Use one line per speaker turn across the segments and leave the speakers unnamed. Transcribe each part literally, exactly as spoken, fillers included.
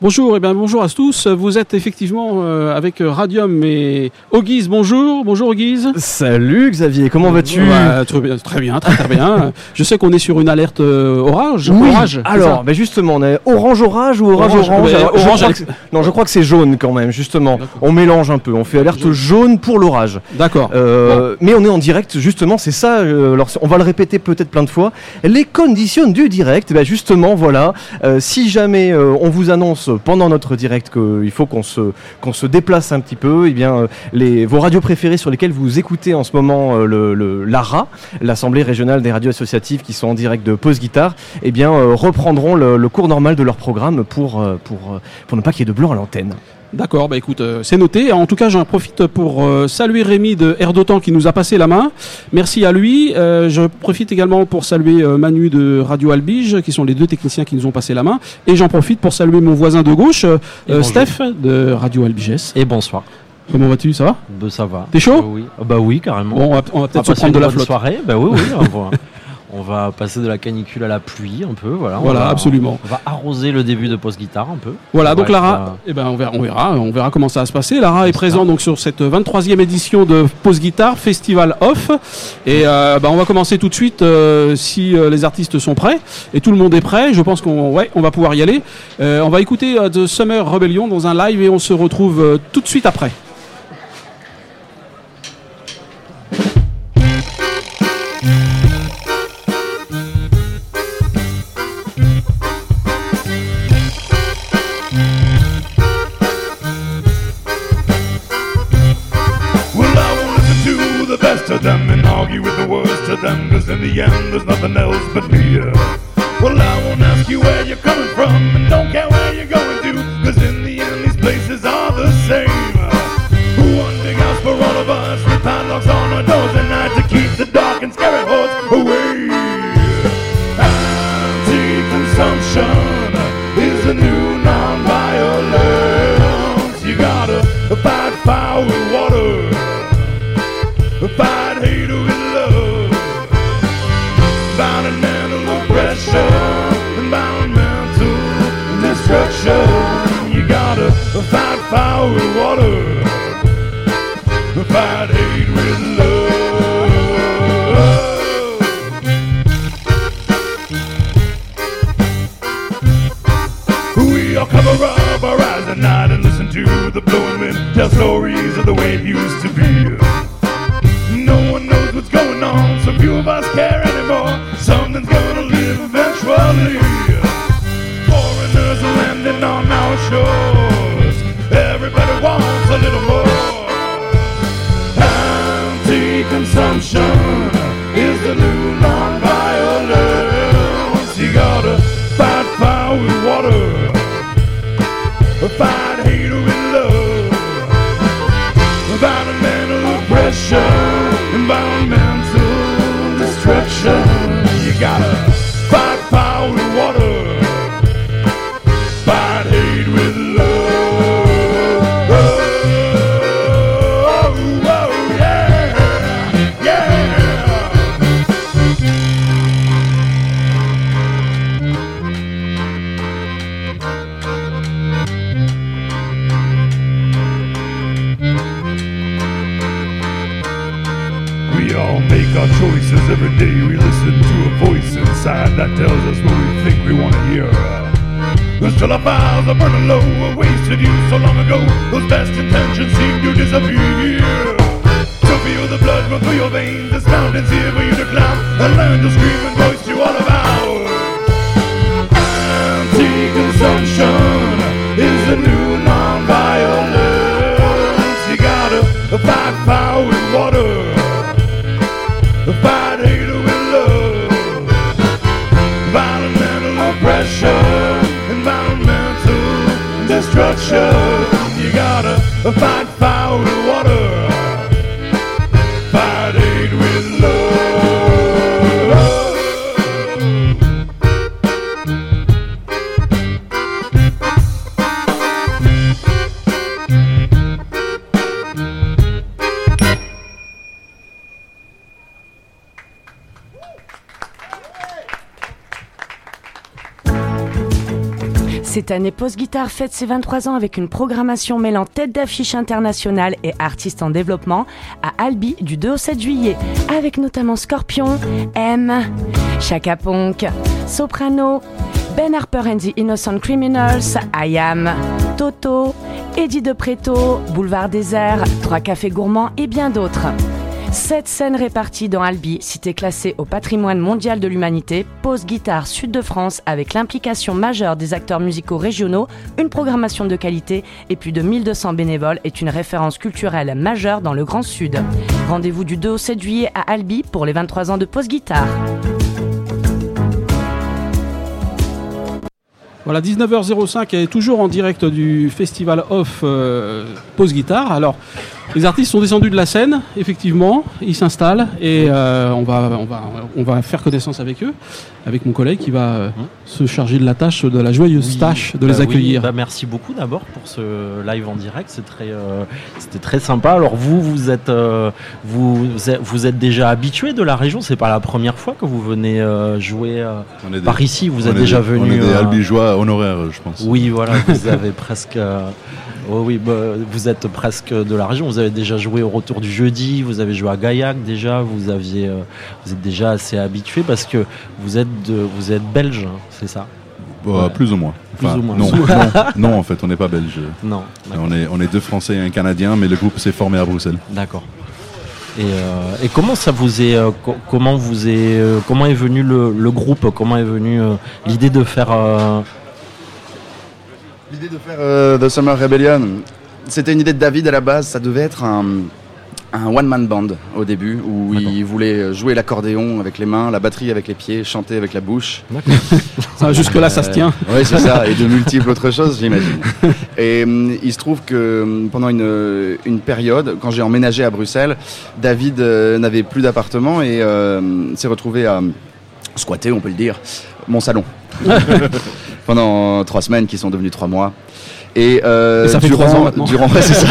Bonjour, et eh bien bonjour à tous. Vous êtes effectivement euh, avec Radium et Auguise. Bonjour, bonjour Auguise.
Salut Xavier, comment vas-tu?
Ouais, très bien, très bien, très, très bien. Je sais qu'on est sur une alerte euh, orage.
Oui.
Orage.
Alors, ben justement, on est orange orage ou orange
orange.
orange,
Alors,
je
orange
crois que, Non, je crois que c'est jaune quand même. Justement, d'accord. On mélange un peu. On fait alerte jaune, jaune pour l'orage.
D'accord.
Euh, bon. Mais on est en direct. Justement, c'est ça. Euh, alors, on va le répéter peut-être plein de fois. Les conditions du direct. Ben justement, voilà. Euh, si jamais euh, on vous annonce pendant notre direct qu'il faut qu'on se, qu'on se déplace un petit peu, eh bien, euh, les, vos radios préférées sur lesquelles vous écoutez en ce moment euh, le, le, l'A R A, l'Assemblée régionale des radios associatives qui sont en direct de Pause Guitare, eh bien, euh, reprendront le, le cours normal de leur programme pour, euh, pour, euh, pour ne pas qu'il y ait de blanc à l'antenne.
D'accord, bah écoute, euh, c'est noté. En tout cas, j'en profite pour euh, saluer Rémi de Air d'Otan qui nous a passé la main. Merci à lui. Euh, je profite également pour saluer euh, Manu de Radio Albige, qui sont les deux techniciens qui nous ont passé la main. Et j'en profite pour saluer mon voisin de gauche, euh, Steph de Radio Albiges.
Et bonsoir.
Comment vas-tu, ça va?
Bah, ça va.
T'es chaud?
euh, Oui. Bah oui, carrément.
Bon, on va, on va peut-être on va se prendre de la flotte.
Soirée. Bah oui, oui. on, va, on va passer de la canicule à la pluie un peu, voilà.
Voilà,
on va,
absolument.
On va arroser le début de Pause Guitare un peu.
Voilà, donc
être,
Lara,
euh...
eh ben on verra, on verra, on verra comment ça va se passer. Lara est présente donc sur cette vingt-troisième édition de Pause Guitare Festival Off, et euh, bah, on va commencer tout de suite euh, si euh, les artistes sont prêts et tout le monde est prêt. Je pense qu'on, ouais, on va pouvoir y aller. Euh, on va écouter euh, The Summer Rebellion dans un live et on se retrouve euh, tout de suite après.
To them and argue with the worst of them, cause in the end there's nothing else but fear. Well, I won't ask you where you're coming from, and don't care where you're going to, cause in the end these places are the same. One big house for all of us, with padlocks on our doors at night to keep the dark and scary hordes away. Anti-consumption is the new non-violence. You gotta fight fire with water, fight hate with love, environmental oppression, environmental destruction. You gotta fight fire with water, fight hate with love. We all cover up our eyes at night and listen to the blowing wind, tell stories of the way it used to be. No one knows what's going on, so few of us care anymore. Something's gonna live eventually. Foreigners are landing on our shores. Everybody wants a little more. Anti-consumption is the new non-violence. You gotta fight fire with water, fight hate with love, environmental oppression, environmental destruction. You gotta fight fire with water, fight hate with love. Oh, oh, oh yeah, yeah. We all make our choices every day. We listen to a voice inside that tells us what we think we want to hear. Until our files are burning low, a wasted youth so long ago. Those best intentions seem to disappear. To feel the blood run through your veins, it's found and here for you to climb and learn to scream and voice you all about. Anti-consumption is the new non-violence. You gotta fight fire with water, fight hate with love, environmental oppression, environmental destruction. You gotta fight fire with water, fight hate with love.
Cette année, Pause Guitare fête ses vingt-trois ans avec une programmation mêlant tête d'affiche internationale et artistes en développement à Albi du deux au sept juillet, avec notamment Scorpion, M, Chaka Ponk, Soprano, Ben Harper and the Innocent Criminals, I Am, Toto, Eddie De Preto, Boulevard Désert, Trois Cafés Gourmands et bien d'autres. Sept scènes réparties dans Albi, cité classée au patrimoine mondial de l'humanité, Pause Guitare Sud de France avec l'implication majeure des acteurs musicaux régionaux, une programmation de qualité et plus de mille deux cents bénévoles est une référence culturelle majeure dans le Grand Sud. Rendez-vous du deux au sept juillet à Albi pour les vingt-trois ans de Pause Guitare.
Voilà, dix-neuf heures cinq est toujours en direct du Festival Off euh, Pause Guitare. Alors, les artistes sont descendus de la scène, effectivement, ils s'installent et euh, on va, on va, on va faire connaissance avec eux, avec mon collègue qui va euh, mmh. se charger de la tâche, de la joyeuse oui, tâche de bah les accueillir.
Oui, bah merci beaucoup d'abord pour ce live en direct, c'est très, euh, c'était très sympa. Alors vous, vous êtes, euh, vous, vous êtes déjà habitué de la région, c'est pas la première fois que vous venez euh, jouer euh, des, par ici. Vous êtes déjà
des,
venu.
On est des
euh,
albigeois honoraires, je pense.
Oui, voilà, vous avez presque. Euh, Oh oui, bah, vous êtes presque de la région. Vous avez déjà joué au Retour du Jeudi. Vous avez joué à Gaillac déjà. Vous aviez, euh, vous êtes déjà assez habitué parce que vous êtes, de, vous êtes belge, hein, c'est ça
bah, ouais. Plus ou moins. Enfin,
plus ou moins.
Non, non, non, en fait, on n'est pas belge.
Non.
On est, on est deux Français et un Canadien, mais le groupe s'est formé à Bruxelles.
D'accord. Et, euh, et comment ça vous est, euh, co- comment vous est, euh, comment est venu le, le groupe, comment est venue euh, l'idée de faire euh,
L'idée de faire euh, The Summer Rebellion, c'était une idée de David à la base. Ça devait être un, un one-man band au début, où D'accord. il voulait jouer l'accordéon avec les mains, la batterie avec les pieds, chanter avec la bouche.
Ça, jusque-là, ça se tient.
Euh, oui, c'est ça, et de multiples autres choses, j'imagine. Et euh, il se trouve que pendant une, une période, quand j'ai emménagé à Bruxelles, David euh, n'avait plus d'appartement et euh, s'est retrouvé à squatter, on peut le dire, mon salon. Pendant trois semaines qui sont devenues trois mois. Et, euh,
et ça fait
durant,
trois ans maintenant.
Durant, ouais, c'est ça.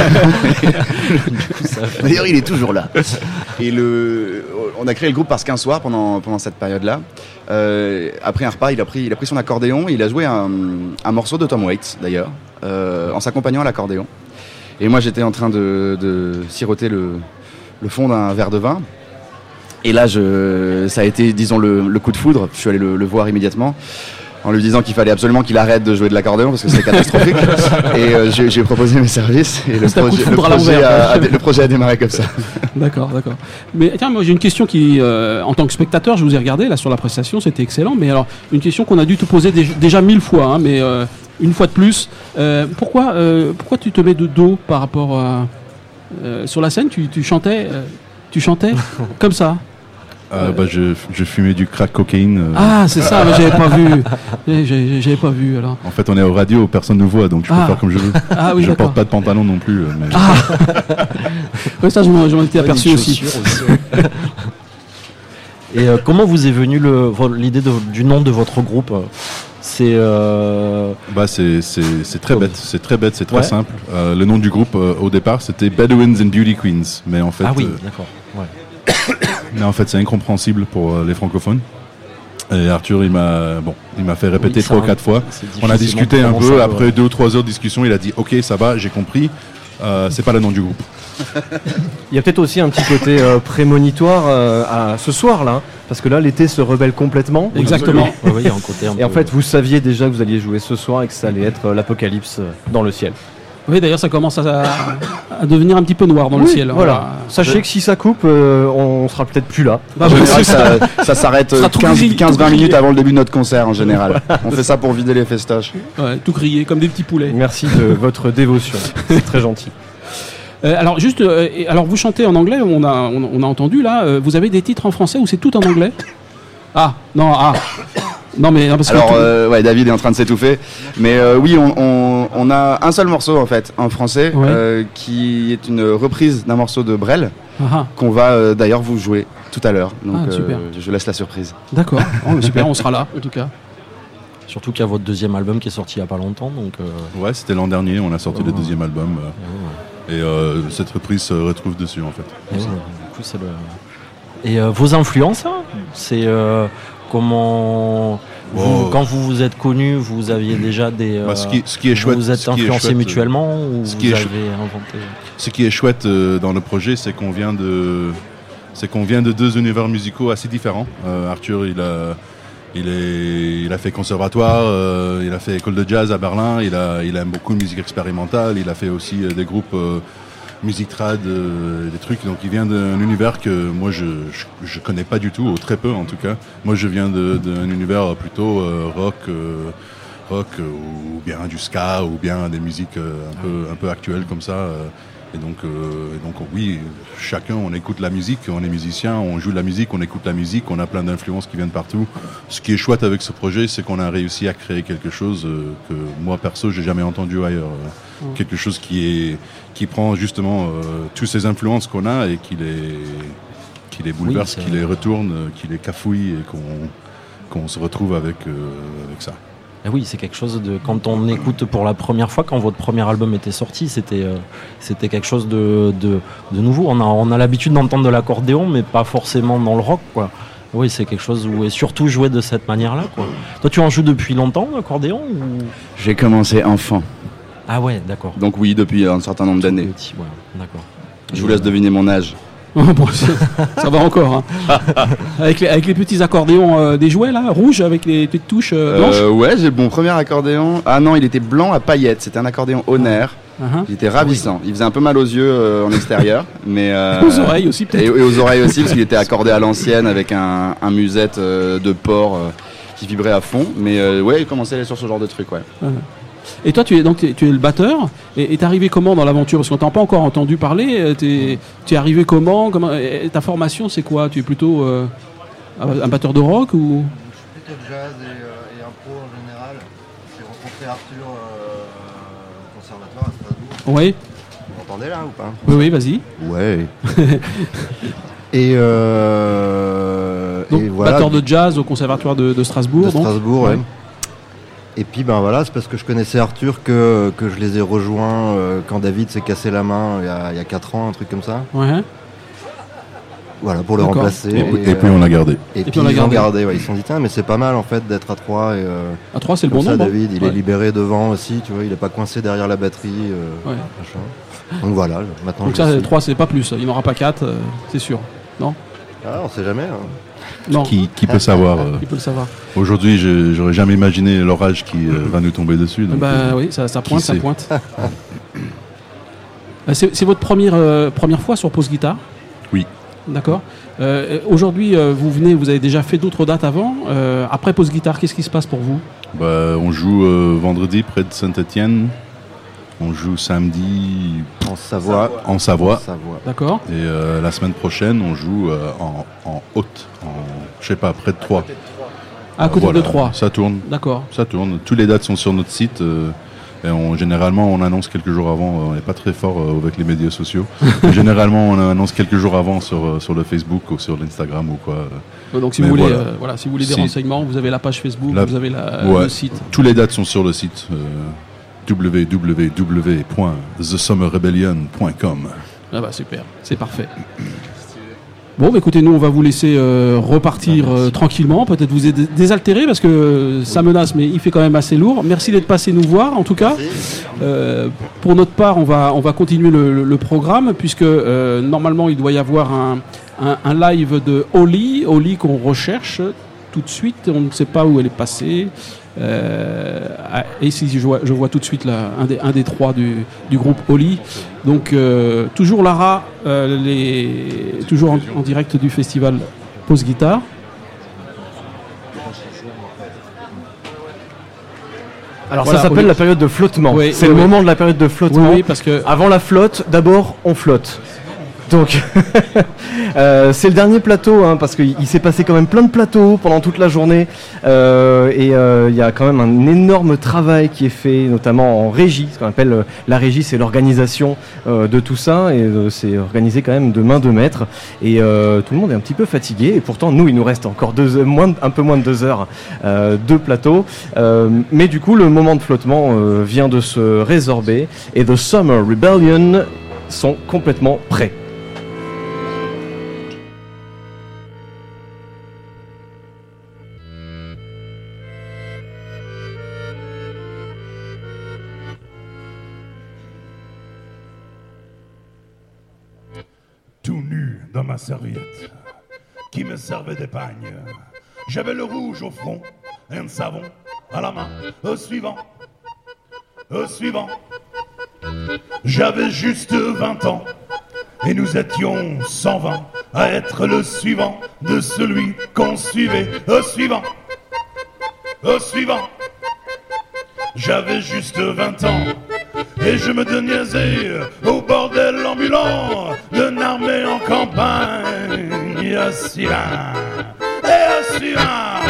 D'ailleurs, il est toujours là. Et le, on a créé le groupe parce qu'un soir, pendant, pendant cette période-là, euh, après un repas, il a pris, il a pris son accordéon, il a joué un, un morceau de Tom Waits, d'ailleurs, euh, en s'accompagnant à l'accordéon. Et moi, j'étais en train de, de siroter le, le fond d'un verre de vin. Et là, je, ça a été, disons, le, le coup de foudre. Je suis allé le, le voir immédiatement, en lui disant qu'il fallait absolument qu'il arrête de jouer de l'accordéon parce que c'est catastrophique. Et euh, j'ai, j'ai proposé mes services et le projet, le, projet a, a, le projet a démarré comme ça.
D'accord, d'accord. Mais tiens, moi j'ai une question qui, euh, en tant que spectateur, je vous ai regardé là sur la prestation, c'était excellent. Mais alors, une question qu'on a dû te poser déjà, déjà mille fois, hein, mais euh, une fois de plus. Euh, pourquoi, euh, pourquoi tu te mets de dos par rapport à, euh, sur la scène, tu, tu chantais, euh, tu chantais comme ça?
Euh, bah, je, je fumais du crack cocaïne. Euh...
Ah, c'est ça, mais j'avais pas vu. J'avais, j'avais pas vu alors.
En fait, on est au radio, personne ne voit, donc je peux ah. faire comme je veux.
Ah oui,
je
d'accord.
porte pas de pantalon non plus. Mais...
Ah. Ouais, ça, j'en, j'en étais aperçu aussi. aussi.
Et euh, comment vous est venue le, l'idée de, du nom de votre groupe? C'est, euh...
bah c'est, c'est, c'est très bête, c'est très bête, c'est très ouais. simple. Euh, le nom du groupe euh, au départ c'était Bedouins and Beauty Queens, mais en fait.
Ah oui,
euh,
d'accord. Ouais.
Mais en fait, c'est incompréhensible pour euh, les francophones. Et Arthur, il m'a, bon, il m'a fait répéter oui, trois ou quatre fois. On a discuté un peu. Après ouais. deux ou trois heures de discussion, il a dit OK, ça va, j'ai compris. Euh, c'est pas le nom du groupe.
Il y a peut-être aussi un petit côté euh, prémonitoire euh, à ce soir-là, parce que là, l'été se rebelle complètement.
Exactement.
Ouais, ouais, il y a un côté un
et en fait, vous saviez déjà que vous alliez jouer ce soir et que ça allait être euh, l'apocalypse euh, dans le ciel.
Oui, d'ailleurs, ça commence à, à devenir un petit peu noir dans
oui,
le ciel.
Voilà. voilà. Sachez ouais. que si ça coupe, euh, on sera peut-être plus là.
Bah, en général, ça, ça s'arrête quinze à vingt minutes avant le début de notre concert en général. On fait ça pour vider les festoches.
Ouais, tout grillé, comme des petits poulets.
Merci de votre dévotion. C'est très gentil.
Euh, alors juste, euh, alors vous chantez en anglais, on a, on, on a entendu là. Euh, vous avez des titres en français ou c'est tout en anglais? Ah non, ah. Non mais non, parce
alors
que
euh, ouais, David est en train de s'étouffer, mais euh, oui, on, on, on a un seul morceau en fait en français ouais. euh, qui est une reprise d'un morceau de Brel ah. qu'on va euh, d'ailleurs vous jouer tout à l'heure. Donc ah, super. Euh, je laisse la surprise.
D'accord. Oh, super, on sera là en tout cas.
Surtout qu'il y a votre deuxième album qui est sorti il y a pas longtemps, donc. Euh...
Ouais, c'était l'an dernier, on a sorti oh. le deuxième album euh, oh. et euh, cette reprise se retrouve dessus en fait.
Oh, du coup, c'est le... Et euh, vos influences, hein, c'est euh, comment vous,
Wow.
quand vous vous êtes connus, vous aviez déjà des. euh,
Bah, ce, qui, ce qui est chouette,
vous vous êtes
ce qui est
influencés
chouette,
mutuellement ou
ce
vous
qui est
avez
chou-
inventé.
Ce qui est chouette euh, dans le projet, c'est qu'on vient de, c'est qu'on vient de deux univers musicaux assez différents. Euh, Arthur, il a, il est, il a fait conservatoire, euh, il a fait école de jazz à Berlin, il a, il aime beaucoup de musique expérimentale, il a fait aussi euh, des groupes euh, musique trad, euh, des trucs. Donc, il vient d'un univers que moi je, je, je connais pas du tout, ou très peu en tout cas. Moi, je viens de- d'un univers plutôt euh, rock. Euh, rock euh, ou bien du ska ou bien des musiques euh, un peu un peu actuelles comme ça euh, et donc euh, et donc oui, chacun on écoute la musique, on est musicien, on joue de la musique, on écoute la musique, on a plein d'influences qui viennent partout. Ce qui est chouette avec ce projet, c'est qu'on a réussi à créer quelque chose euh, que moi perso j'ai jamais entendu ailleurs. Euh,
Mm.
quelque chose qui est qui prend justement euh, toutes ces influences qu'on a et qui les qui les bouleverse,
c'est
qui
vrai.
les retourne, euh, qui les cafouille et qu'on qu'on se retrouve avec euh, avec ça.
Et oui, c'est quelque chose de. Quand on écoute pour la première fois, quand votre premier album était sorti, c'était euh, c'était quelque chose de, de, de nouveau. On a, on a l'habitude d'entendre de l'accordéon, mais pas forcément dans le rock, quoi. Oui, c'est quelque chose où. Et surtout jouer de cette manière-là, quoi. Toi, tu en joues depuis longtemps, l'accordéon ou...
J'ai commencé enfant,
Ah ouais, d'accord.
donc oui, depuis un certain nombre d'années.
Petit, ouais, d'accord.
Je vous laisse deviner mon âge.
Bon, ça, ça va encore. Hein. avec, les, avec les petits accordéons euh, des jouets là, rouges avec les petites touches euh, blanches.
Euh, ouais, j'ai mon premier accordéon. Ah non, il était blanc à paillettes. C'était un accordéon Honor.
Uh-huh.
Il était ravissant. Il faisait un peu mal aux yeux euh, en extérieur, mais euh,
Aux oreilles aussi
et,
peut-être.
et aux oreilles aussi parce qu'il était accordé à l'ancienne avec un, un musette euh, de porc euh, qui vibrait à fond. Mais euh, ouais, il commençait à aller sur ce genre de truc, ouais.
Et toi, tu es donc tu es, tu es le batteur. Et t'es arrivé comment dans l'aventure? Parce qu'on t'a pas encore entendu parler. T'es es arrivé comment, comment et ta formation, c'est quoi? Tu es plutôt euh, un batteur de rock ou?
Plutôt jazz et, euh, et impro en général. J'ai rencontré Arthur euh, au conservatoire à Strasbourg.
Oui,
Vous m'entendez là ou pas?
oui, oui, vas-y.
Ouais. et, euh,
Donc
et voilà.
batteur de jazz au conservatoire de, de Strasbourg.
de
donc.
Strasbourg, ouais.
Ouais.
Et puis ben voilà, c'est parce que je connaissais Arthur que, que je les ai rejoints euh, quand David s'est cassé la main il y a, il y a quatre ans, un truc comme ça.
Ouais.
Voilà, pour le
D'accord.
remplacer.
Et, puis-
Et,
et puis
euh,
on l'a gardé.
Et, puis,
puis on l'a
ils ont
gardé.
gardé, ouais. Ils se sont dit, tiens, mais c'est pas mal en fait d'être à trois. Et, euh,
À trois, c'est le
comme
bon
ça,
nombre. hein.
David, il
Ouais.
est libéré devant aussi, tu vois, il est pas coincé derrière la batterie. euh,
Ouais.
machin. Donc voilà, maintenant
Donc
je
ça,
sais.
trois, c'est pas plus. Il n'y en aura pas quatre, euh, c'est sûr.
Ah, on sait jamais. hein.
Non,
Qui, qui peut savoir euh,
il peut le savoir.
Aujourd'hui, je- j'aurais jamais imaginé l'orage qui euh, va nous tomber dessus. donc,
Bah
euh,
oui, ça, ça
qui
pointe, ça
sait.
pointe. Euh, c'est c'est votre première, euh, première fois sur Pause Guitare?
Oui.
D'accord. Euh, Aujourd'hui, euh, vous venez, vous avez déjà fait d'autres dates avant. Euh, après Pause Guitare, qu'est-ce qui se passe pour vous?
bah, on joue euh, vendredi près de Saint-Étienne. On joue samedi
En Savoie.
en Savoie.
En Savoie.
D'accord.
Et euh, la semaine prochaine, on joue euh, en, en Haute, en, je sais pas, près de Troyes.
À côté
Voilà,
de Troyes.
Ça tourne,
D'accord.
ça tourne. Toutes les dates sont sur notre site. euh, et on, généralement, on annonce quelques jours avant. On n'est pas très fort euh, avec les médias sociaux. Mais généralement, on annonce quelques jours avant sur, euh, sur le Facebook ou sur l'Instagram ou quoi.
Euh, Donc si
Mais
vous voulez,
voilà.
euh, voilà, si vous voulez des
Si.
renseignements, vous avez la page Facebook,
La-
vous avez la,
Ouais.
le site.
Toutes les dates sont sur le site euh, w w w point the summer rebellion point com.
Ah bah super, c'est parfait. Bon, bah écoutez, nous on va vous laisser euh, repartir euh, tranquillement, peut-être vous êtes désaltéré parce que euh, ça menace, mais il fait quand même assez lourd. Merci d'être passé nous voir, en tout cas. Euh, pour notre part, on va on va continuer le, le- le programme puisque euh, normalement il doit y avoir un, un, un live de Oli, Oli qu'on recherche tout de suite. On ne sait pas où elle est passée. Euh, ah, et ici, je vois, je vois tout de suite là, un, des, un des trois du, du groupe Oli. Donc, euh, toujours Lara, euh, les, toujours en, en direct du festival Pause Guitare.
Alors
Voilà,
ça s'appelle
oui.
la période de flottement.
Oui,
c'est
oui,
le
oui.
moment de la période de
Oui,
flottement.
oui, parce que
Avant la flotte, d'abord on flotte. Donc euh, c'est le dernier plateau hein, parce qu'il il s'est passé quand même plein de plateaux pendant toute la journée euh, et euh, il y a quand même un énorme travail qui est fait notamment en régie. Ce qu'on appelle euh, la régie, c'est l'organisation euh, de tout ça et euh, c'est organisé quand même de main de maître et euh, tout le monde est un petit peu fatigué et pourtant nous il nous reste encore deux heures, moins de- un peu moins de deux heures euh, de plateau euh, mais du coup le moment de flottement euh, vient de se résorber et The Summer Rebellion sont complètement prêts.
tout nu dans ma serviette, qui me servait d'épagne. J'avais le rouge au front et un savon à la main. Au suivant, au suivant. J'avais juste vingt ans et nous étions cent vingt à être le suivant de celui qu'on suivait. Au suivant, au suivant. J'avais juste vingt ans et je me déniaisais au bordel ambulant d'une armée en campagne. Et assis là, et assis là.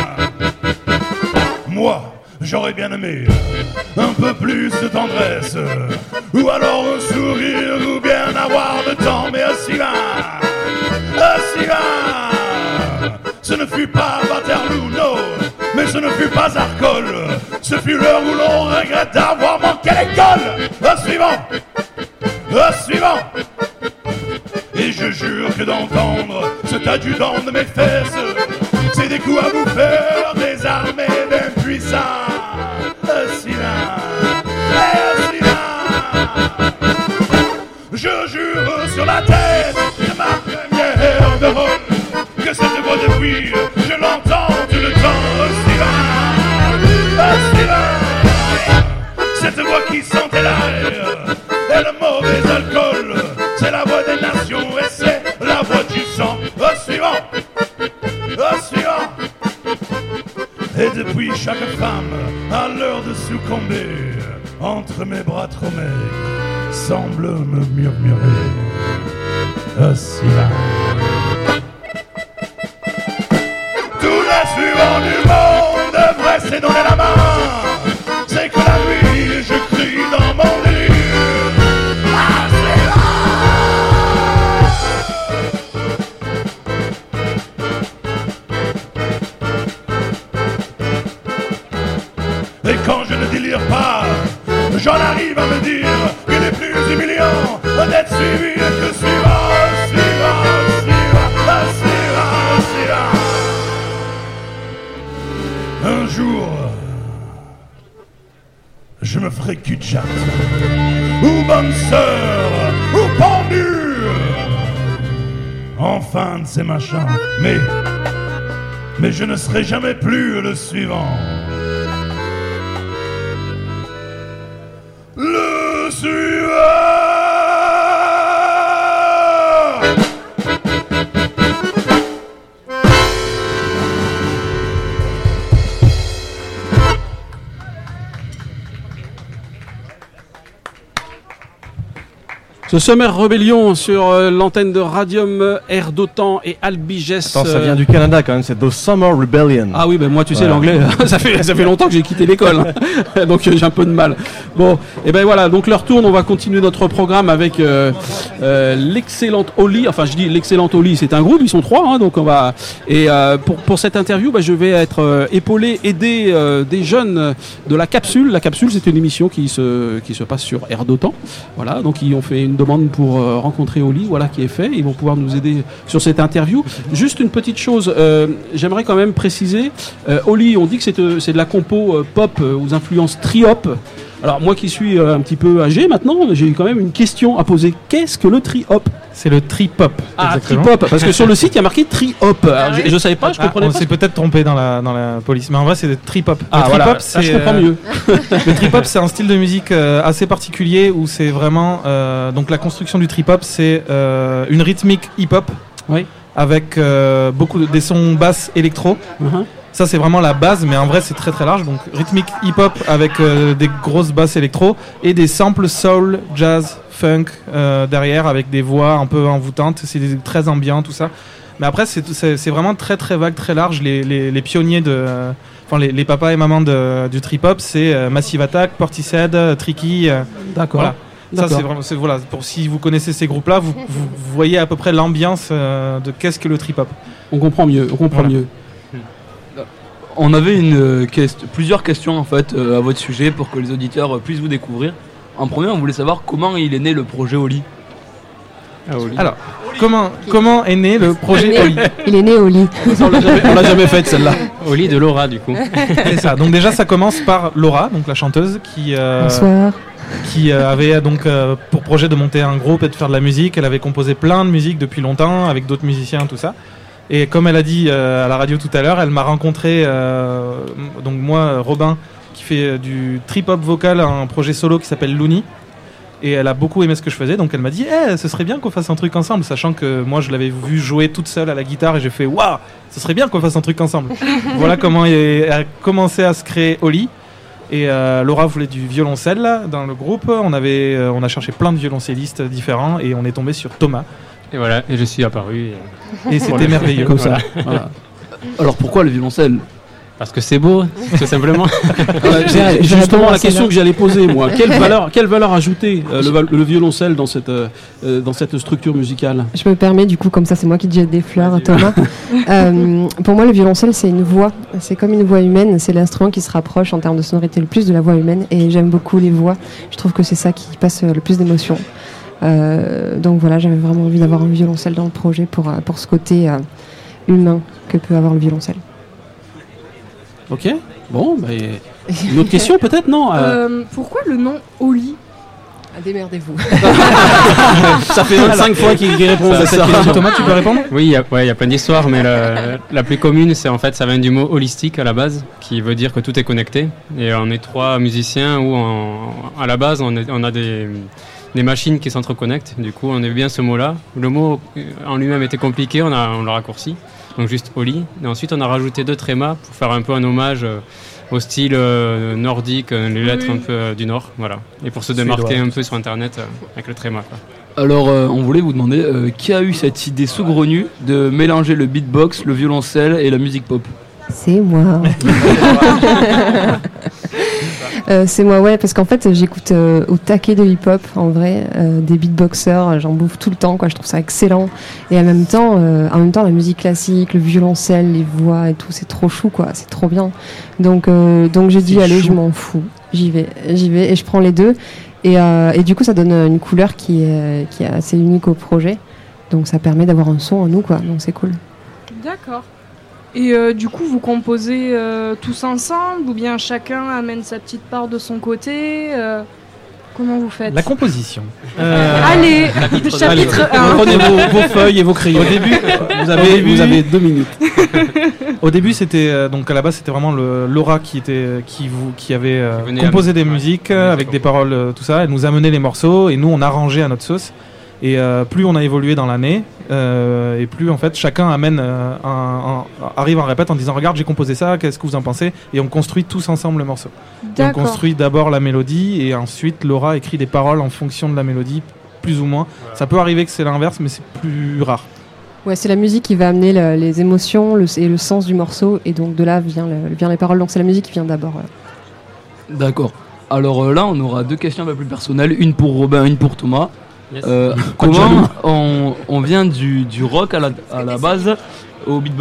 Moi, j'aurais bien aimé un peu plus de tendresse, ou alors un sourire, ou bien avoir le temps. Mais assis là, assis là, ce ne fut pas Waterloo, non, mais ce ne fut pas Arcole. Ce fut l'heure où l'on regrette d'avoir manqué l'école. Au suivant, au suivant. Et je jure que d'entendre cet adjudant de mes fesses, c'est des coups à vous faire des armées d'impuissants. Assis là, assis là. Je jure sur la tête de ma première de rôle que cette voix depuis, je l'entends tout le temps. Assis là, assis là. Cette voix qui sentait l'air et le mauvais alcool, c'est la voix des nations et c'est la voix du sang. Au suivant, au suivant. Et depuis chaque femme, à l'heure de succomber, entre mes bras trop maigres, semble me murmurer. Assis là. Tous les suivants du monde devraient se donner la main. C'est que la nuit, je crie dans mon délire. Assis là. Et quand je ne délire pas, j'en arrive à me dire qu'il est plus humiliant d'être suivi que suivant, suivant, suivant, suivant, suivant. Un jour, je me ferai cul-de-jatte, ou bonne sœur, ou pendu. Enfin de ces machins, mais, mais je ne serai jamais plus le suivant. Le suivant.
Ce Summer Rebellion sur euh, l'antenne de Radium, euh, Air d'Otan et Albigès.
Attends, ça vient du Canada quand même, c'est The Summer Rebellion.
Ah oui, ben moi tu sais
Ouais.
l'anglais, ça fait ça fait longtemps que j'ai quitté l'école, hein. Donc euh, j'ai un peu de mal. Bon, et ben voilà, donc leur tourne, on va continuer notre programme avec euh, euh, l'excellente Oli. Enfin, je dis l'excellente Oli, c'est un groupe, ils sont trois, hein, donc on va. Et euh, pour pour cette interview, bah, je vais être euh, épaulé, aidé euh, des jeunes de la Capsule. La Capsule, c'est une émission qui se qui se passe sur Air d'Otan. Voilà, donc ils ont fait une demande pour euh, rencontrer Oli, voilà qui est fait. Ils vont pouvoir nous aider sur cette interview. Juste une petite chose, euh, j'aimerais quand même préciser. Euh, Oli, on dit que c'est de, c'est de la compo euh, pop euh, aux influences tri-hop. Alors moi qui suis euh, un petit peu âgé maintenant, j'ai quand même une question à poser. Qu'est-ce que le tri-hop?
C'est le trip-hop.
Ah,
exactement.
tri-pop, parce que sur le site il y a marqué tri-hop. Alors, je, je savais pas, je
Ah,
comprenais
on
pas.
s'est peut-être trompé dans la, dans la police, mais en vrai c'est le trip-hop.
Ah
le
voilà,
trip-hop,
ça, je
c'est,
comprends
euh,
mieux.
Le trip-hop, c'est un style de musique euh, assez particulier où c'est vraiment euh, donc la construction du trip-hop, c'est euh, une rythmique hip-hop
Oui.
avec euh, beaucoup de, des sons basses électro.
Uh-huh.
Ça c'est vraiment la base, mais en vrai c'est très très large. Donc rythmique hip-hop avec euh, des grosses basses électro et des samples soul, jazz, funk euh, derrière avec des voix un peu envoûtantes. C'est des- très ambiant tout ça. Mais après c'est, c'est, c'est vraiment très très vague, très large. Les, les, les pionniers de, euh, enfin les, les papas et mamans de, du trip-hop, c'est euh, Massive Attack, Portishead, euh, Tricky. euh,
D'accord.
voilà. Ça
D'accord.
c'est vraiment, c'est, voilà, pour si vous connaissez ces groupes-là, vous, vous, vous voyez à peu près l'ambiance euh, de qu'est-ce que le trip-hop.
On comprend mieux, on comprend
Voilà.
mieux.
On avait une, euh, quest- plusieurs questions en fait euh, à votre sujet pour que les auditeurs euh, puissent vous découvrir. En premier, on voulait savoir comment il est né le projet Oli.
Alors, comment, comment est né le projet Oli?
Il est né au lit.
On l'a jamais, on l'a jamais faite celle-là.
Oli de Laura du coup.
C'est ça. Donc déjà, ça commence par Laura, donc la chanteuse, qui, euh,
Bonsoir.
qui euh, avait donc euh, pour projet de monter un groupe et de faire de la musique. Elle avait composé plein de musique depuis longtemps avec d'autres musiciens, tout ça. Et comme elle a dit euh, à la radio tout à l'heure, elle m'a rencontré, euh, donc moi, Robin, qui fait du trip-hop vocal, un projet solo qui s'appelle Looney. Et elle a beaucoup aimé ce que je faisais, donc elle m'a dit hey, ce serait bien qu'on fasse un truc ensemble, sachant que moi je l'avais vu jouer toute seule à la guitare et j'ai fait waouh, ce serait bien qu'on fasse un truc ensemble. Voilà comment il a commencé à se créer Oli. Et euh, Laura voulait du violoncelle là, dans le groupe. On, avait, euh, on a cherché plein de violoncellistes différents et on est tombé sur Thomas.
Et voilà, et je suis apparu. Et,
et c'était merveilleux.
Comme ça. Voilà. Alors pourquoi le violoncelle ?
Parce que c'est beau, tout simplement.
euh, c'est justement la question que j'allais poser, moi. Quelle valeur, quelle valeur ajoutée euh, le, le violoncelle dans cette, euh, dans cette structure musicale ?
Je me permets, du coup, comme ça, c'est moi qui te jette des fleurs, Thomas. euh, pour moi, le violoncelle, c'est une voix. C'est comme une voix humaine. C'est l'instrument qui se rapproche en termes de sonorité le plus de la voix humaine. Et j'aime beaucoup les voix. Je trouve que c'est ça qui passe le plus d'émotions. Euh, donc voilà, j'avais vraiment envie d'avoir un violoncelle dans le projet pour, pour ce côté euh, humain que peut avoir le violoncelle.
Ok, bon, bah, une autre question peut-être, non euh...
Euh, Pourquoi le nom Oli ?
Ah, démerdez-vous.
Ça fait vingt-cinq fois qu'il répond à cette question.
Thomas, tu peux répondre ?
Oui, il y a, ouais, y a plein d'histoires, mais la, la plus commune, c'est en fait, ça vient du mot holistique à la base, qui veut dire que tout est connecté. Et on est trois musiciens où, on, à la base, on, est, on a des, des machines qui s'entreconnectent. Du coup, on aime bien ce mot-là. Le mot en lui-même était compliqué, on, a, on l'a raccourci. Donc juste Oli. Et ensuite, on a rajouté deux trémas pour faire un peu un hommage euh, au style euh, nordique, euh, les lettres oui. un peu euh, du nord, voilà. Et pour se démarquer un peu sur Internet euh, avec le tréma, quoi.
Alors, euh, on voulait vous demander euh, qui a eu cette idée saugrenue de mélanger le beatbox, le violoncelle et la musique pop ?
C'est moi. euh, c'est moi, ouais, parce qu'en fait, j'écoute euh, au taquet de hip-hop, en vrai, euh, des beatboxers, j'en bouffe tout le temps, quoi. Je trouve ça excellent. Et en même temps, euh, en même temps, la musique classique, le violoncelle, les voix et tout, c'est trop chou, quoi. C'est trop bien. Donc, euh, donc j'ai dit, c'est allez, chou. Je m'en fous, j'y vais, j'y vais, et je prends les deux. Et, euh, et du coup, ça donne une couleur qui est, qui est assez unique au projet. Donc, ça permet d'avoir un son en nous, quoi. Donc, c'est cool.
D'accord. Et euh, du coup, vous composez euh, tous ensemble ou bien chacun amène sa petite part de son côté euh, Comment vous faites ?
La composition.
Euh... Allez, le chapitre un.
Prenez vos, vos feuilles et vos crayons.
Au début,
vous avez, début, vous avez deux minutes.
Au début, c'était euh, donc à la base, c'était vraiment le, Laura qui était qui vous qui avait euh, composé des musiques euh, avec des paroles, euh, tout ça. Elle nous amenait les morceaux et nous on arrangeait à notre sauce. Et euh, plus on a évolué dans l'année, euh, et plus en fait chacun amène euh, un, un, arrive en répète en disant regarde j'ai composé ça, qu'est-ce que vous en pensez ? Et on construit tous ensemble le morceau. Et on construit d'abord la mélodie et ensuite Laura écrit des paroles en fonction de la mélodie, plus ou moins. Ouais. Ça peut arriver que c'est l'inverse, mais c'est plus rare.
Ouais, c'est la musique qui va amener le, les émotions le, et le sens du morceau, et donc de là vient, le, vient les paroles. Donc c'est la musique qui vient d'abord. Ouais.
D'accord. Alors euh, là, on aura deux questions un peu plus personnelles, une pour Robin, une pour Thomas. Yes. Euh, comment on, on vient du, du rock à la, à la base au beatbox ?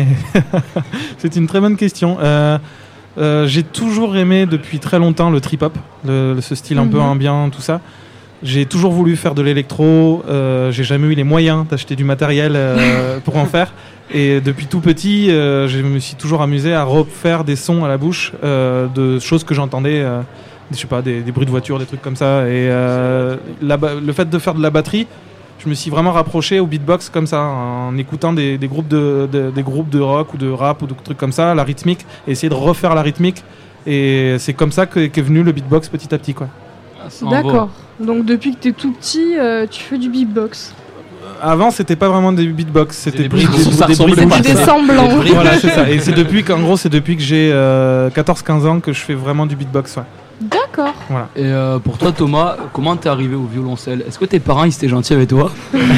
C'est une très bonne question. Euh, euh, j'ai toujours aimé depuis très longtemps le trip-hop, le, ce style un mm-hmm. peu ambiant, tout ça. J'ai toujours voulu faire de l'électro, euh, j'ai jamais eu les moyens d'acheter du matériel euh, pour en faire. Et depuis tout petit, euh, je me suis toujours amusé à refaire des sons à la bouche euh, de choses que j'entendais... Euh, je sais pas, des, des bruits de voiture, des trucs comme ça. Et euh, la, le fait de faire de la batterie, je me suis vraiment rapproché au beatbox comme ça, en écoutant des, des, groupes, de, de, des groupes de rock ou de rap ou de trucs comme ça, la rythmique, et essayer de refaire la rythmique. Et c'est comme ça qu'est, qu'est venu le beatbox petit à petit, quoi.
D'accord. Donc depuis que t'es tout petit, euh, tu fais du beatbox.
Avant, c'était pas vraiment des beatbox, c'était plus
des, des, des, des, des semblants.
Voilà, c'est ça. Et c'est depuis qu'en gros, c'est depuis que j'ai euh, quatorze quinze ans que je fais vraiment du beatbox, ouais.
D'accord.
Voilà.
Et euh, pour toi, Thomas, comment t'es arrivé au violoncelle ? Est-ce que tes parents ils étaient gentils avec toi ?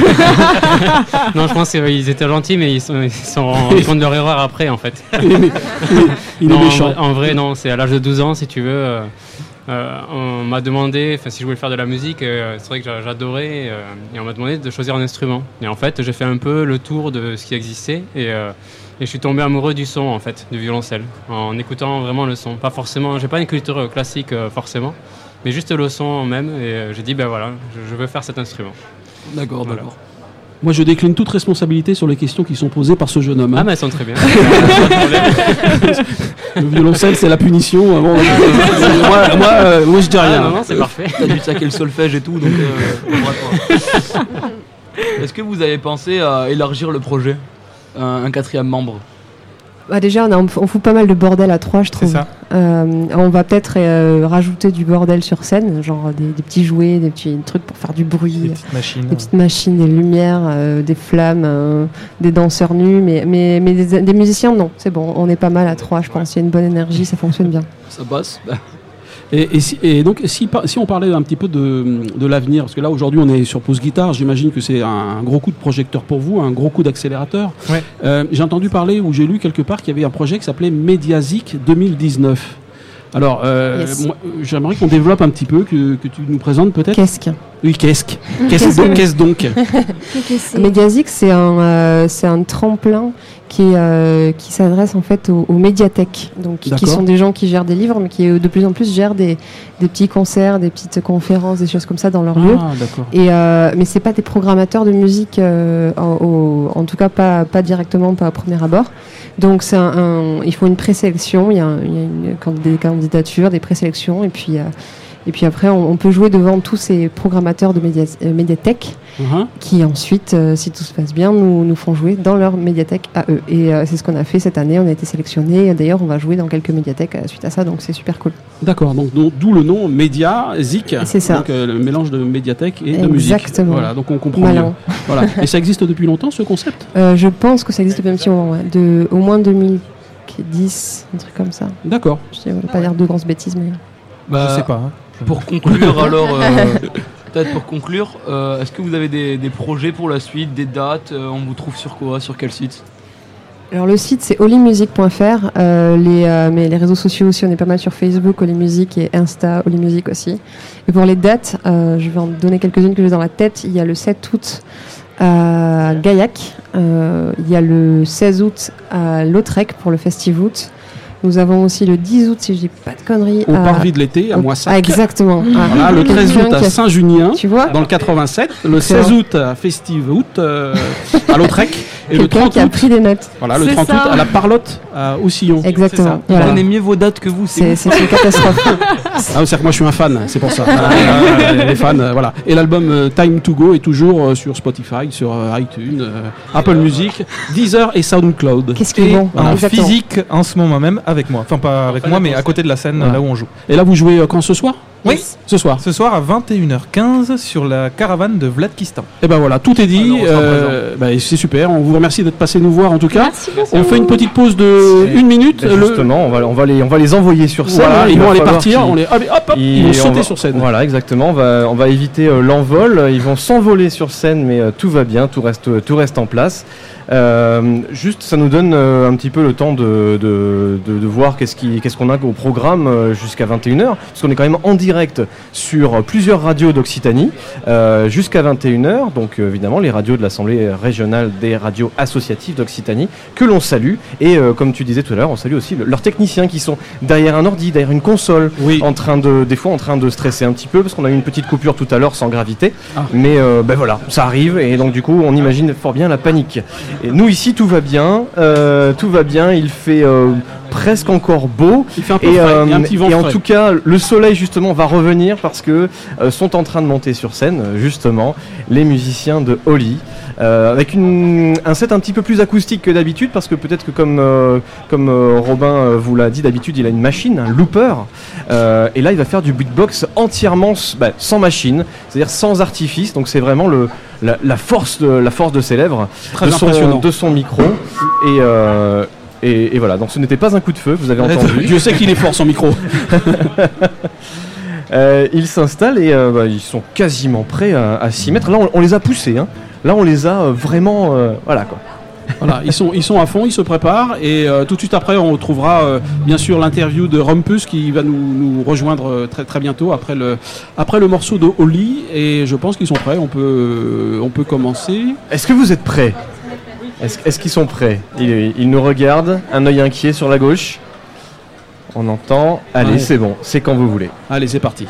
Non, je pense qu'ils étaient gentils, mais ils sont, ils sont rendus compte de leur erreur après, en fait.
Il est, il est
non,
méchant.
En, en vrai, non, c'est à l'âge de douze ans, si tu veux. Euh, euh, on m'a demandé, si je voulais faire de la musique, euh, c'est vrai que j'adorais, euh, et on m'a demandé de choisir un instrument. Et en fait, j'ai fait un peu le tour de ce qui existait, et euh, Et je suis tombé amoureux du son, en fait, du violoncelle, en écoutant vraiment le son. Pas forcément, j'ai pas une culture classique euh, forcément, mais juste le son même. Et euh, j'ai dit, ben voilà, je, je veux faire cet instrument.
D'accord,
voilà.
d'accord.
Moi, je décline toute responsabilité sur les questions qui sont posées par ce jeune homme. Hein.
Ah, mais elles sont très bien.
Le violoncelle, c'est la punition. Bon, moi, moi, euh, moi, je dis rien.
Ah, non, non, c'est parfait.
T'as dû saquer le solfège et tout, donc euh, bravo à toi. Est-ce que vous avez pensé à élargir le projet, un, un quatrième membre?
Bah déjà, on, a, on fout pas mal de bordel à trois, je trouve.
C'est ça.
Euh, on va peut-être euh, rajouter du bordel sur scène, genre des, des petits jouets, des petits trucs pour faire du bruit,
Des petites machines.
des petites machines, des lumières, euh, des flammes, euh, des danseurs nus, mais, mais, mais des, des musiciens, non, c'est bon, on est pas mal à trois, je pense. Il y a une bonne énergie, ça fonctionne bien.
Ça passe.
Et, et, si, et donc, si, si on parlait un petit peu de, de l'avenir, parce que là, aujourd'hui, on est sur Pause Guitare, j'imagine que c'est un gros coup de projecteur pour vous, un gros coup d'accélérateur.
Ouais.
Euh, j'ai entendu parler, ou j'ai lu quelque part, qu'il y avait un projet qui s'appelait Mediazik deux mille dix-neuf. Alors, euh,
Yes.
moi, j'aimerais qu'on développe un petit peu, que, que tu nous présentes peut-être.
Qu'est-ce qu'il y a
Oui, qu'est-ce que- Qu'est-ce donc, qu'est-ce donc
Mediazik, c'est un, euh, c'est un tremplin qui, euh, qui s'adresse en fait aux, aux médiathèques, donc qui
D'accord.
sont des gens qui gèrent des livres, mais qui euh, de plus en plus gèrent des, des petits concerts, des petites conférences, des choses comme ça dans leur lieu.
Ah, d'accord.
Et euh, mais c'est pas des programmateurs de musique, euh, en, au- en tout cas pas, pas directement, pas à premier abord. Donc c'est un, un- il faut une présélection, il y a, un- il y a une, can- des candidatures, des présélections, et puis euh, et puis après on, on peut jouer devant tous ces programmateurs de média, euh, médiathèques
Uh-huh.
qui ensuite, euh, si tout se passe bien, nous, nous font jouer dans leur médiathèque à eux. Et euh, c'est ce qu'on a fait cette année, on a été sélectionnés. D'ailleurs, on va jouer dans quelques médiathèques euh, suite à ça, donc c'est super cool.
D'accord, donc donc, d'où le nom Mediazik.
C'est ça.
Donc euh, le mélange de médiathèque et de musique.
Exactement.
Voilà, donc on comprend
Malin.
mieux. Voilà. Et ça existe depuis longtemps, ce concept?
Euh, je pense que ça existe depuis un petit moment, ouais. De, au moins deux mille dix, un truc comme ça.
D'accord.
Je ne vais pas dire de grosses bêtises, mais...
Bah,
Je sais pas. hein.
Pour conclure, alors, euh, peut-être pour conclure, euh, est-ce que vous avez des, des projets pour la suite, des dates? euh, On vous trouve sur quoi? Sur quel site?
Alors le site c'est holymusic point f r, euh, les, euh, mais les réseaux sociaux aussi, on est pas mal sur Facebook, Holymusic, et Insta, Holymusic aussi. Et pour les dates, euh, je vais en donner quelques-unes que j'ai dans la tête. Il y a le sept août à Gaillac, euh, il y a le seize août à Lautrec pour le Festivoot. Nous avons aussi le dix août, si je dis pas de conneries,
Au
à-
Parvis de l'été, à
au-
Moissac.
Ah, exactement. Ah,
Voilà, le treize
quelqu'un
août à
qui a-
Saint-Junien,
Tu vois
dans le quatre-vingt-sept. Le
Excellent.
seize août à Festive Août, euh, à Lautrec. Et le
Quelqu'un
trente
qui a
août,
pris des notes.
voilà, le
C'est
trente
ça.
août à la Parlotte, à Oussillon.
Exactement.
Vous
Voilà.
connaissez mieux vos dates que vous, c'est
C'est
ouf.
c'est une catastrophe.
Ah, c'est-à-dire que moi je suis un fan, c'est pour ça. Ah, les fans, euh, voilà. Et l'album euh, Time to Go est toujours euh, sur Spotify, sur euh, iTunes, euh, Apple Music, Deezer et SoundCloud.
Qu'est-ce qui
Et
est bon
en
Exactement.
physique en ce moment même avec moi. Enfin pas avec moi, mais à côté de la scène,
Voilà.
là où on joue.
Et là vous jouez euh, quand ce soir?
Oui.
Ce soir.
Ce soir à vingt et une heures quinze sur la caravane de Vladkistan.
Et ben voilà, tout est dit.
Alors, on sera
Euh, bah, c'est super. On vous remercie d'être passé nous voir en tout cas.
Merci beaucoup.
On fait une petite pause de une minute.
Ben,
Le-
justement, on va, on, va les, on va les envoyer sur scène.
Voilà,
hein,
ils
il
vont
va
aller
falloir
partir.
qu'ils-
On les, ah, mais hop, hop, ils
Et
vont
on
sauter
va-
sur scène.
Voilà, exactement. On va, on va éviter euh, l'envol. Ils vont s'envoler sur scène, mais euh, tout va bien, tout reste, tout reste en place. Euh, juste, ça nous donne euh, un petit peu le temps de, de, de, de voir qu'est-ce qui- qu'est-ce qu'on a au programme euh, jusqu'à vingt et une heures, parce qu'on est quand même en direct sur plusieurs radios d'Occitanie euh, jusqu'à vingt et une heures. Donc euh, évidemment, les radios de l'Assemblée régionale des radios associatives d'Occitanie que l'on salue. Et euh, comme tu disais tout à l'heure, on salue aussi le- leurs techniciens qui sont derrière un ordi, derrière une console,
Oui.
en train de, des fois en train de stresser un petit peu parce qu'on a eu une petite coupure tout à l'heure sans gravité.
Ah.
Mais euh, ben voilà, ça arrive et donc du coup on imagine fort bien la panique. Et nous ici tout va bien, euh, tout va bien, il fait euh, presque encore beau.
Il fait un peu
Et,
frais,
euh,
il y a un petit vent
et en
frais.
tout cas, le soleil justement va revenir parce que euh, sont en train de monter sur scène euh, justement les musiciens de Holy. Euh, avec une, un set un petit peu plus acoustique que d'habitude parce que peut-être que comme, euh, comme euh, Robin euh, vous l'a dit, d'habitude il a une machine, un looper, euh, et là il va faire du beatbox entièrement s- bah, sans machine, c'est-à-dire sans artifice, donc c'est vraiment le, la, la, force de, la force de ses lèvres,
Très
de son,
impressionnant.
de son micro, et, euh, et, et voilà, donc ce n'était pas un coup de feu, vous avez entendu.
Je sais qu'il est fort son micro.
Euh, ils s'installent et euh, bah, ils sont quasiment prêts à, à s'y mettre. Là, on, on les a poussés. Hein. Là, on les a euh, vraiment. euh, voilà quoi.
Voilà, ils sont, ils sont à fond, ils se préparent et euh, tout de suite après on retrouvera euh, bien sûr l'interview de Rumpus qui va nous, nous rejoindre euh, très très bientôt après le, après le morceau de Holly et je pense qu'ils sont prêts, on peut, euh, on peut commencer.
Est-ce que vous êtes prêts? Est-ce, est-ce qu'ils sont prêts? ils, ils nous regardent, un œil inquiet sur la gauche. On entend. Allez,
Ouais.
c'est bon, c'est quand vous voulez.
Allez, c'est parti.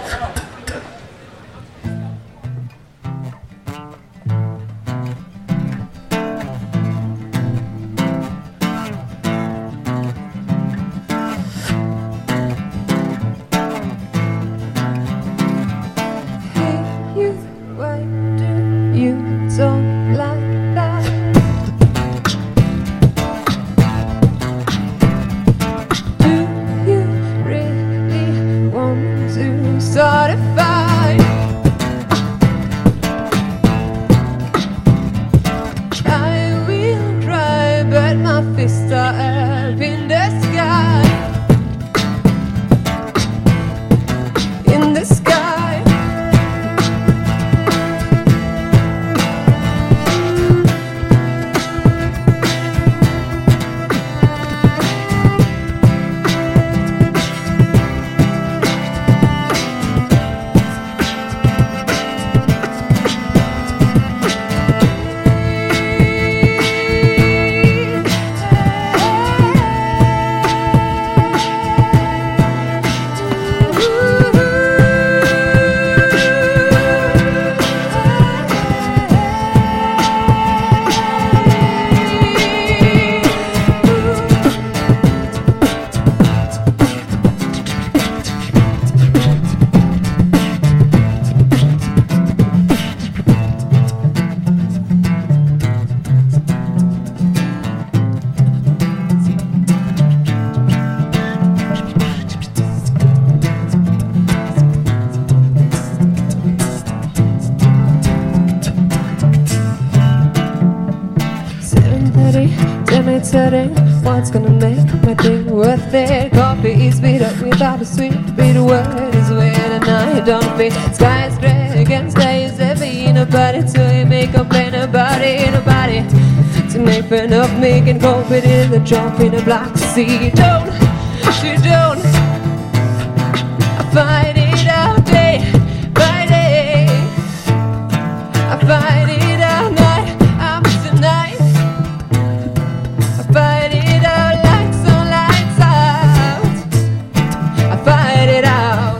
today. What's gonna make my day worth it? Coffee is bitter without the sweet. Bitter word is weird and I don't feel. Sky is gray again, sky is heavy. Nobody to make complain about it. Nobody to make fun of me and cope in the jump in the black sea. Don't, she don't. I find it out day by day. I find it out night after night. I find it out lights on lights out. I find it out.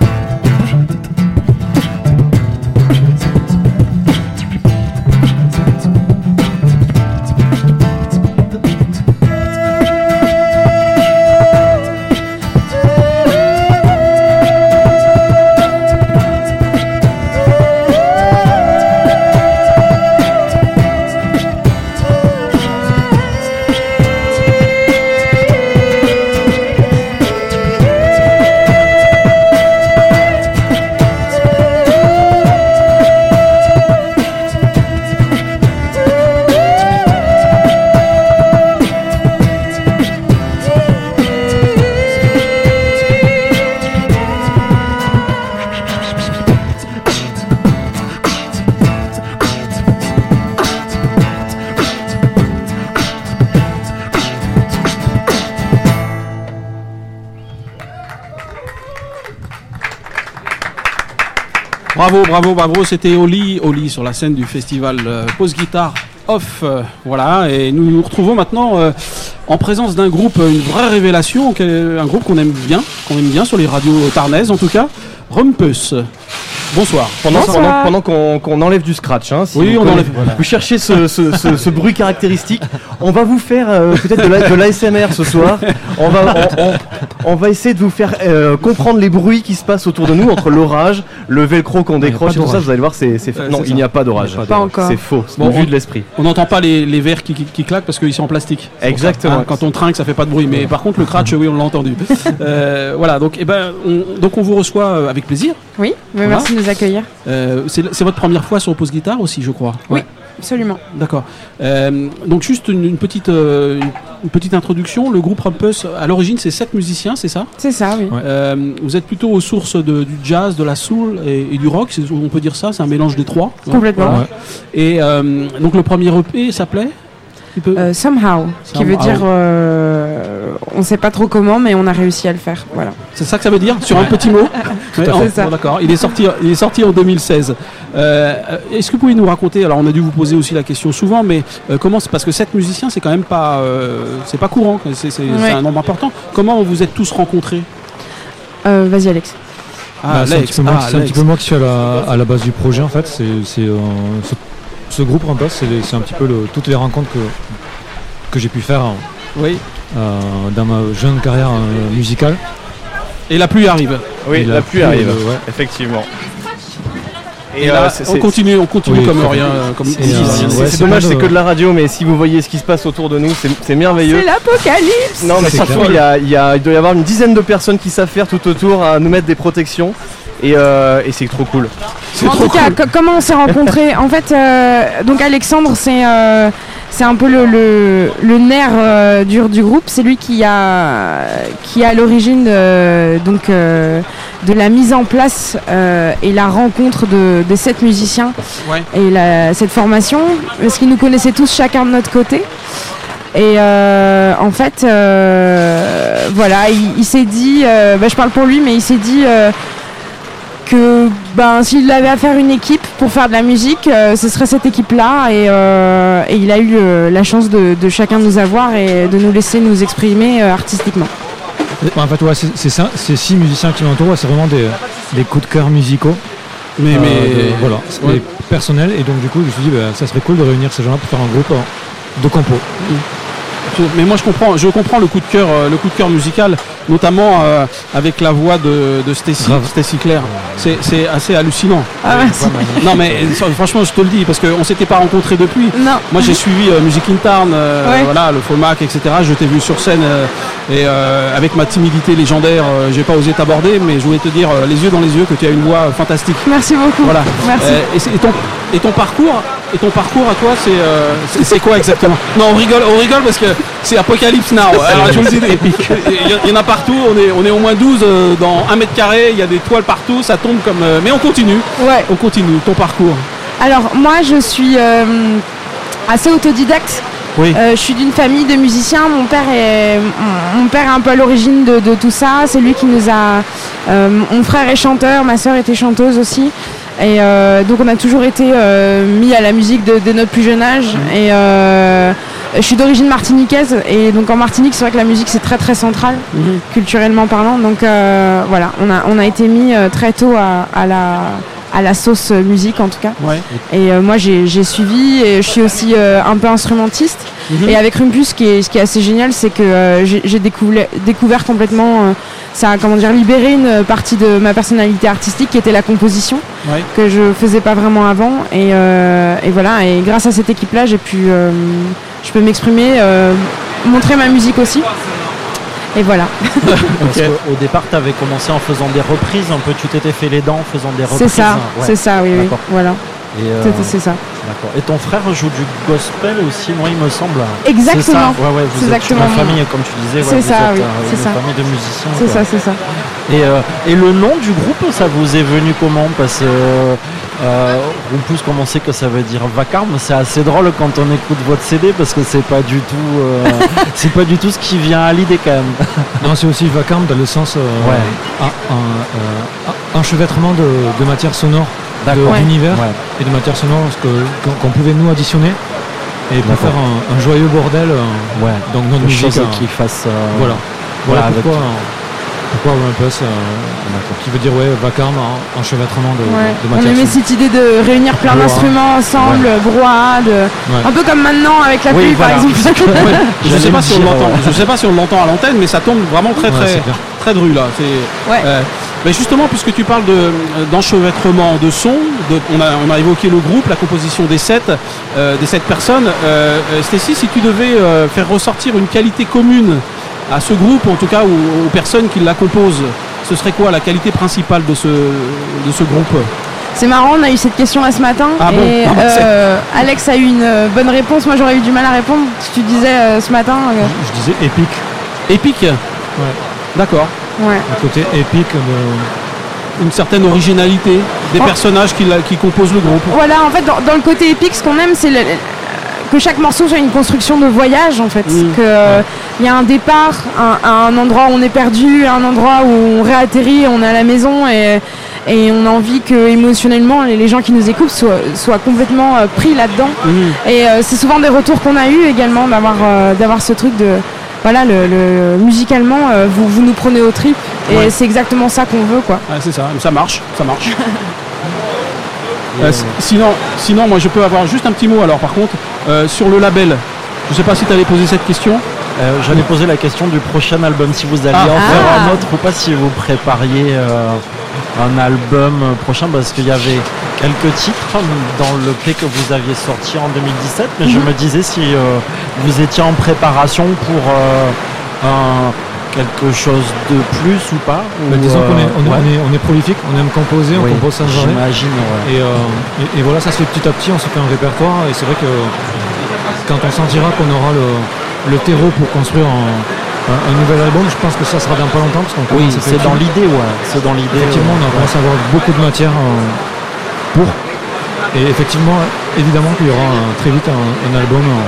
Bravo, bravo, bravo, c'était Oli, Oli sur la scène du festival euh, Pause Guitare Off, euh, voilà, et nous nous retrouvons maintenant euh, en présence d'un groupe, une vraie révélation, un groupe qu'on aime bien, qu'on aime bien sur les radios tarnaises en tout cas, Rumpus. Bonsoir.
Pendant,
Bonsoir.
pendant, pendant qu'on, qu'on enlève du scratch, hein, si
oui,
vous
on enlève.
Voilà. Vous cherchez ce, ce, ce, ce bruit caractéristique, on va vous faire euh, peut-être de, la, de l'A S M R ce soir. On va, on, on, on va essayer de vous faire euh, comprendre les bruits qui se passent autour de nous, entre l'orage, le velcro qu'on décroche et tout ça. Vous allez voir, c'est, c'est...
Euh,
non,
c'est
il n'y a pas d'orage.
Pas encore.
C'est faux. C'est
bon,
une vue de l'esprit.
On n'entend pas les, les verres qui, qui, qui claquent parce qu'ils sont en plastique.
Exactement.
Hein, quand on trinque, ça fait pas de bruit. Mais par contre, le cratch, oui, on l'a entendu. euh, voilà. Donc, eh ben, on, donc on vous reçoit avec plaisir.
Oui. Mais
Voilà.
merci de nous accueillir.
Euh, c'est, c'est votre première fois sur Pause Guitare aussi, je crois.
Oui, absolument.
D'accord. Euh, donc juste une, une petite euh, une, une petite introduction. Le groupe Rumpus, à l'origine, c'est sept musiciens, c'est ça ?
C'est ça, oui.
Euh, vous êtes plutôt aux sources de, du jazz, de la soul et, et du rock. C'est, on peut dire ça. C'est un mélange des trois.
Complètement.
Voilà. Et euh, donc le premier E P s'appelait
Euh, somehow, qui
Somehow.
veut dire euh, on sait pas trop comment, mais on a réussi à le faire. Voilà.
C'est ça que ça veut dire sur un petit mot. Ouais,
C'est
oh,
ça.
bon, d'accord. Il est sorti, il est sorti en deux mille seize. Euh, est-ce que vous pouvez nous raconter, alors on a dû vous poser aussi la question souvent, mais euh, comment c'est, parce que sept musiciens c'est quand même pas, euh, c'est pas courant, c'est, c'est,
Ouais.
c'est un nombre important. Comment vous êtes tous rencontrés ?
Euh, vas-y Alex.
Ah,
Bah, c'est un
Alex.
petit peu moi,
Ah,
c'est un
Alex.
petit peu moi qui suis à la, à la base du projet en fait. C'est, c'est, euh, ce, ce groupe Rumpus, c'est, c'est un petit peu le, toutes les rencontres que, que j'ai pu faire hein,
Oui.
euh, dans ma jeune carrière euh, musicale.
Et la pluie arrive.
Oui,
Et
la,
la
pluie
pluie,
arrive,
euh, ouais.
effectivement.
Et là,
c'est-
on
c'est-
continue, on continue
Oui,
comme
c'est-
rien. euh, Comme
c'est,
si-
euh,
si-
C'est,
ouais,
c'est
c'est
dommage,
pas
c'est
de-
que de la radio, mais si vous voyez ce qui se passe autour de nous, c'est, c'est merveilleux.
C'est l'apocalypse.
Non, mais
C'est
surtout,
clair.
il, y a, il, y a, il doit y avoir une dizaine de personnes qui savent faire tout autour à nous mettre des protections. Et, euh, et c'est trop cool.
C'est
En
trop
tout cas,
cool.
co- comment on s'est rencontrés En fait, euh, donc Alexandre, c'est euh, c'est un peu le, le, le nerf euh, dur du groupe. C'est lui qui a qui est à l'origine euh, donc euh, de la mise en place euh, et la rencontre de, des sept musiciens
Ouais.
et la, cette formation, parce qu'ils nous connaissaient tous chacun de notre côté. Et euh, en fait, euh, voilà, il, il s'est dit, euh, bah, je parle pour lui, mais il s'est dit euh, que ben, s'il avait à faire une équipe pour faire de la musique, euh, ce serait cette équipe-là. Et, euh, et il a eu euh, la chance de, de chacun nous avoir et de nous laisser nous exprimer euh, artistiquement.
En fait, ouais, c'est, c'est, ça- c'est six musiciens qui m'entourent. Ouais, c'est vraiment des, des coups de cœur musicaux.
Mais,
Euh,
mais
de- voilà, c'est
ouais.
personnel. Et donc du coup, je me suis dit, bah, ça serait cool de réunir ces gens-là pour faire un groupe euh, de compos.
Mais moi je comprends, je comprends le coup de cœur, euh, le coup de cœur musical, notamment euh, avec la voix de, de Stacy,
Grave.
Stacy Claire. C'est, c'est assez hallucinant.
Ah, merci.
Non mais euh, franchement je te le dis parce qu'on s'était pas rencontrés depuis.
Non.
Moi j'ai suivi euh, Music in Town, euh,
Ouais.
voilà, le Fomac, et cetera. Je t'ai vu sur scène euh, et euh, avec ma timidité légendaire, euh, j'ai pas osé t'aborder, mais je voulais te dire euh, les yeux dans les yeux que tu as une voix euh, fantastique.
Merci beaucoup.
Voilà.
Merci.
Euh, et, c'est- et ton, et ton parcours et ton parcours à toi, c'est, euh, c'est, c'est quoi exactement? Non, on rigole, on rigole parce que c'est Apocalypse Now. Alors, je vous le dis, il y en a partout, on est, on est au moins douze euh, dans un mètre carré, il y a des toiles partout, ça tombe comme... Euh, mais on continue.
Ouais.
On continue, ton parcours.
Alors, moi, je suis euh, assez autodidacte.
Oui.
Euh, je suis d'une famille de musiciens. Mon père est, mon père est un peu à l'origine de, de tout ça. C'est lui qui nous a... Euh, mon frère est chanteur, ma sœur était chanteuse aussi. Et euh, donc on a toujours été euh, mis à la musique de, de notre plus jeune âge. Mmh. Et euh, je suis d'origine martiniquaise. Et donc en Martinique, c'est vrai que la musique, c'est très très central, mmh. culturellement parlant. Donc euh, voilà, on a, on a été mis euh, très tôt à, à la... à la sauce musique en tout cas.
Ouais.
Et euh, moi j'ai, j'ai suivi et je suis aussi euh, un peu instrumentiste. Mm-hmm. Et avec Rumpus, ce qui est, ce qui est assez génial, c'est que euh, j'ai, j'ai découvert, découvert complètement, euh, ça a comment dire, libéré une partie de ma personnalité artistique qui était la composition, ouais. que je faisais pas vraiment avant. Et, euh, et voilà, et grâce à cette équipe-là, j'ai pu, euh, je peux m'exprimer, euh, montrer ma musique aussi. Et voilà.
Parce okay. qu'au départ, tu avais commencé en faisant des reprises, un peu, tu t'étais fait les dents en faisant des reprises.
C'est ça,
ouais.
c'est ça, oui, oui. Voilà.
Et euh,
c'est, c'est ça.
D'accord. Et ton frère joue du gospel aussi, moi, il me semble.
Exactement.
C'est ça. Ouais, ouais, vous
c'est
êtes
exactement.
une famille, comme tu disais.
C'est
ouais,
ça,
vous êtes,
oui.
euh,
c'est
une
ça.
famille de musiciens.
C'est
quoi.
ça, c'est ça.
Et, euh, et le nom du groupe, ça vous est venu comment? Parce que euh, en plus, comme on sait que ça veut dire vacarme, c'est assez drôle quand on écoute votre C D parce que c'est pas du tout, euh, c'est pas du tout ce qui vient à l'idée quand même.
Non, c'est aussi vacarme dans le sens euh,
ouais.
un, un, un enchevêtrement de, de matière sonore, de,
ouais.
d'univers
ouais.
et de matière sonore que, qu'on, qu'on pouvait nous additionner et pour D'accord. faire un, un joyeux bordel. Euh,
ouais.
Donc notre musique
chose euh, qui fasse. Euh,
voilà. Voilà, voilà pourquoi.
Avec...
Pourquoi Olympus euh, qui veut dire ouais, vacarme, enchevêtrement de,
ouais.
de matière.
On aimait cette idée de réunir plein Brouhaha. d'instruments ensemble, ouais. brouhaha, de... ouais. un peu comme maintenant avec la
oui,
pluie
voilà.
par exemple.
ouais. Je sais pas si on l'entend. Je sais pas si on l'entend à l'antenne, mais ça tombe vraiment très très ouais, très dru là. C'est,
ouais.
euh, mais justement, puisque tu parles de, d'enchevêtrement de sons, de, on, a, on a évoqué le groupe, la composition des sept, euh, des sept personnes. Euh, Stécie, si tu devais euh, faire ressortir une qualité commune à ce groupe, en tout cas aux, aux personnes qui la composent, ce serait quoi la qualité principale de ce, de ce groupe?
C'est marrant, on a eu cette question là ce matin
ah bon
et
ah bah
euh, Alex a eu une euh, bonne réponse. Moi j'aurais eu du mal à répondre. Tu disais euh, ce matin. Euh...
Je, je disais épique.
Épique.
Ouais.
D'accord.
Ouais.
Le côté épique de...
une certaine originalité des oh. personnages qui, la, qui composent le groupe.
Voilà, en fait dans, dans le côté épique, ce qu'on aime c'est le, que chaque morceau soit une construction de voyage en fait. Mmh. Que euh, ouais. y a un départ, un, un endroit où on est perdu, un endroit où on réatterrit, on est à la maison et, et on a envie que émotionnellement les, les gens qui nous écoutent soient, soient complètement euh, pris là-dedans. Mmh. Et euh, c'est souvent des retours qu'on a eu également d'avoir, euh, d'avoir ce truc de voilà, le, le, musicalement euh, vous, vous nous prenez aux tripes et ouais. c'est exactement ça qu'on veut quoi.
Ouais, c'est ça, ça marche, ça marche. Euh, sinon, sinon, moi je peux avoir juste un petit mot alors par contre euh, sur le label. Je ne sais pas si tu allais poser cette question.
Euh, j'allais poser la question du prochain album, si vous alliez ah. en faire ah. un autre ou pas, si vous prépariez euh, un album prochain, parce qu'il y avait quelques titres dans le P que vous aviez sorti en deux mille dix-sept, mais mm-hmm. je me disais si euh, vous étiez en préparation pour euh, un... quelque chose de plus ou pas
ou disons euh, qu'on est, on, ouais. on, est, on est prolifique, on aime composer,
oui,
on compose sans arrêt.
J'imagine, ouais.
Et, euh, et, et voilà, ça se fait petit à petit, on se fait un répertoire et c'est vrai que quand on sentira qu'on aura le, le terreau pour construire un, un, un nouvel album, je pense que ça sera dans pas longtemps. Parce qu'on
oui, c'est dans l'idée, ouais. C'est dans l'idée.
Effectivement, on commence à avoir beaucoup de matière euh, pour. Et effectivement, évidemment qu'il y aura un, très vite un, un album. Euh,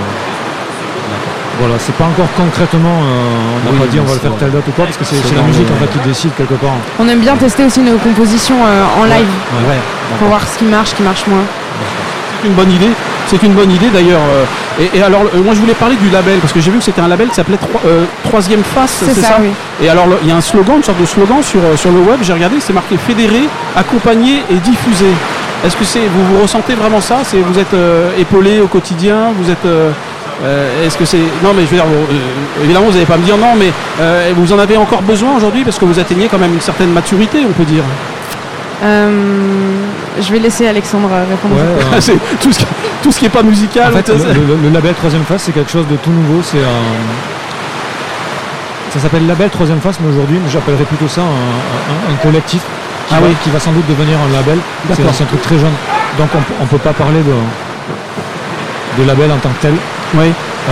Voilà, c'est pas encore concrètement, euh, on n'a oui, pas dit on va le faire telle date ou quoi, parce que c'est, c'est, c'est la musique en fait qui décide quelque part.
On aime bien tester aussi nos compositions euh, en
ouais,
live,
ouais,
pour voir ce qui marche, ce qui marche moins.
C'est une bonne idée, c'est une bonne idée d'ailleurs. Euh, et, et alors, euh, moi je voulais parler du label, parce que j'ai vu que c'était un label qui s'appelait Tro- euh, Troisième Face,
c'est, c'est ça, ça oui.
Et alors, il y a un slogan, une sorte de slogan sur, euh, sur le web, j'ai regardé, c'est marqué fédérer, accompagner et diffuser. Est-ce que c'est, vous vous ressentez vraiment ça? C'est, vous êtes euh, épaulé au quotidien, vous êtes... Euh, Euh, est-ce que c'est... Non mais je veux dire, bon, euh, évidemment vous n'allez pas me dire non, mais euh, vous en avez encore besoin aujourd'hui parce que vous atteignez quand même une certaine maturité, on peut dire.
Euh, je vais laisser Alexandre répondre.
Ouais, euh...
c'est tout ce qui, tout ce qui est pas musical.
En fait, le, le, le label Troisième Face, c'est quelque chose de tout nouveau. C'est un... Ça s'appelle label Troisième Face, mais aujourd'hui, j'appellerais plutôt ça un, un, un collectif qui, ah va, oui. qui va sans doute devenir un label. C'est, c'est un truc très jeune, donc on, on peut pas parler de des labels en tant que tel.
Oui.
Euh,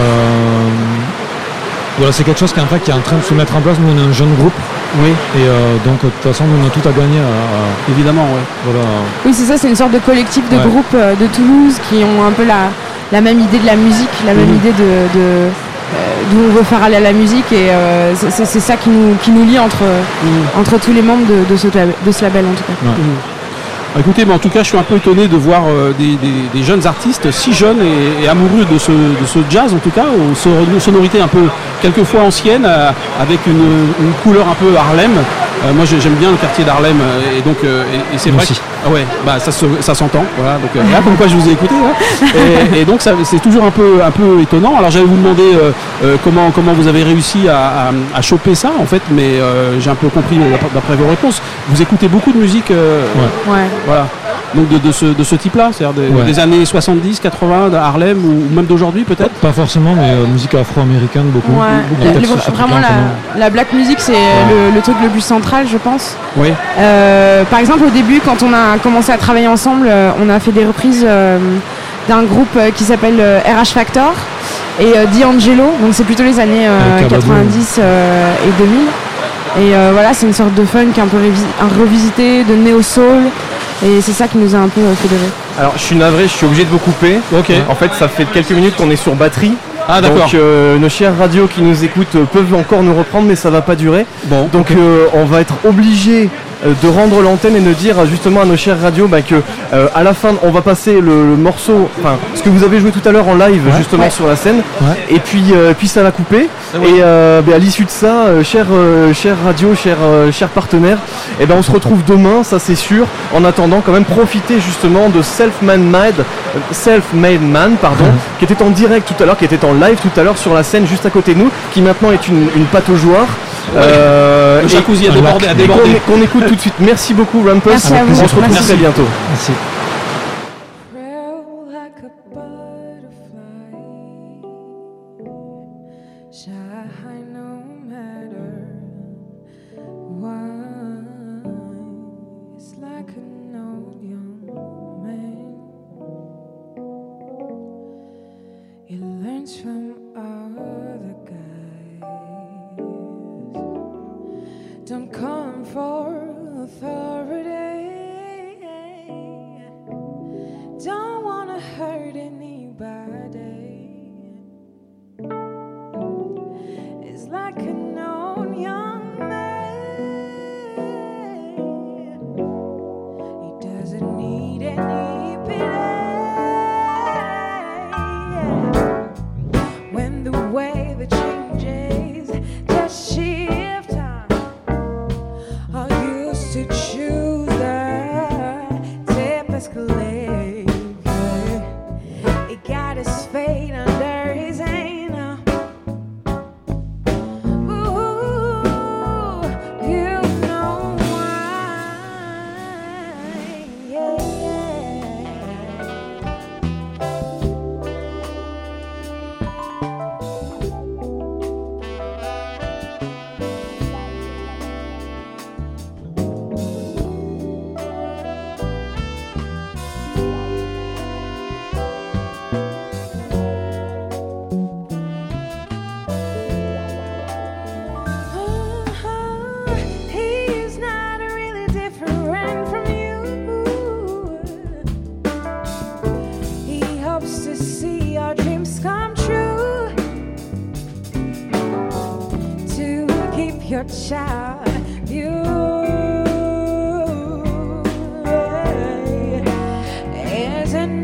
voilà, c'est quelque chose qui, en fait, qui est en train de se mettre en place. Nous, on est un jeune groupe.
Oui.
Et euh, donc, de toute façon, nous, on a tout à gagner. À, à,
Évidemment, ouais.
Voilà.
Oui, c'est ça, c'est une sorte de collectif de
Ouais.
groupes euh, de Toulouse qui ont un peu la, la même idée de la musique, la même
Mhm.
idée de, de euh, d'où on veut faire aller à la musique, et euh, c'est, c'est- c'est ça qui nous, qui nous lie entre, entre tous les membres de, de, ce, lab- de ce label en tout cas.
Ouais.
Mhm. Écoutez, mais en tout cas, je suis un peu étonné de voir euh, des, des- des jeunes artistes si jeunes et, et amoureux de ce, de ce jazz, en tout cas, aux sonor- une sonorité un peu, quelquefois ancienne, euh, avec une, une couleur un peu Harlem. Euh, moi, j'ai- j'aime bien le quartier d'Harlem, euh, et donc, euh, et, et c'est
Moi
vrai
aussi.
que ah ouais, bah ça, se- ça s'entend. Voilà, donc euh, là, comme quoi je vous ai écouté. hein. Et, et donc, ça- c'est toujours un peu, un peu étonnant. Alors, j'allais vous demander euh, euh, comment, comment vous avez réussi à, à- à choper ça, en fait, mais euh, j'ai un peu compris d'après- d'après vos réponses. Vous écoutez beaucoup de musique. euh,
Ouais.
Ouais.
Voilà. Donc de, de ce, de ce type-là, c'est-à-dire des,
Ouais.
des années soixante-dix, quatre-vingts, de Harlem ou même d'aujourd'hui peut-être.
Pas forcément, mais euh, musique afro-américaine, beaucoup.
Ouais.
beaucoup
Le-
de
le-
textes
vraiment
sud-africains,
la, la black music, c'est le, le truc le plus central, je pense.
Oui.
Euh, par exemple, au début, quand on a commencé à travailler ensemble, euh, on a fait des reprises euh, d'un groupe euh, qui s'appelle euh, R H Factor et euh, D'Angelo, donc c'est plutôt les années euh,
Avec Cababou.
quatre-vingt-dix euh, et deux mille. Et euh, voilà, c'est une sorte de funk un peu révi- un revisité, de néo-soul, et c'est ça qui nous a un peu euh, fédérés.
Alors, je suis navré, je suis obligé de vous couper.
Ok.
En fait, ça fait quelques minutes qu'on est sur batterie.
Ah d'accord.
Donc, euh, nos chers radios qui nous écoutent euh, peuvent encore nous reprendre, mais ça va pas durer.
Bon.
Donc, euh, on va être obligé euh, de rendre l'antenne et de dire euh, justement à nos chers radios bah, que euh, à la fin, on va passer le, le morceau, enfin, ce que vous avez joué tout à l'heure en live
Ouais.
justement
Ouais.
sur la scène.
Ouais.
Et puis, euh, puis ça va couper.
Ah oui.
Et euh, bah, à l'issue de ça, euh, chers euh, chers radios, chers euh, chers partenaires, et ben on se retrouve demain, ça c'est sûr. En attendant, quand même profiter justement de Self-Made Man, euh, Self-Made Man, pardon,
Mhm.
qui était en direct tout à l'heure, qui était en live tout à l'heure sur la scène juste à côté de nous, qui maintenant est une, une pataugeoire. Euh,
Le
et-
jacuzzi a
un
débordé,
lac.
a
et qu'on
débordé.
qu'on écoute tout de suite. Merci beaucoup Rumpus.
Merci à vous.
On se retrouve
Merci.
très bientôt.
Merci.
Frail like a butterfly, shy no matter what. It's like an old young man. He learns from other guys. Don't come for authority. Don't wanna hurt anybody. It's like an old young man. He doesn't need any pity. When the weather changes, just shift time. I used to choose the tip escalator. He got his fate under his hand. Ooh, you know why? Yeah. Uh-huh. He's not really different from you. He hopes to see our dreams come true. To keep your child view. Isn't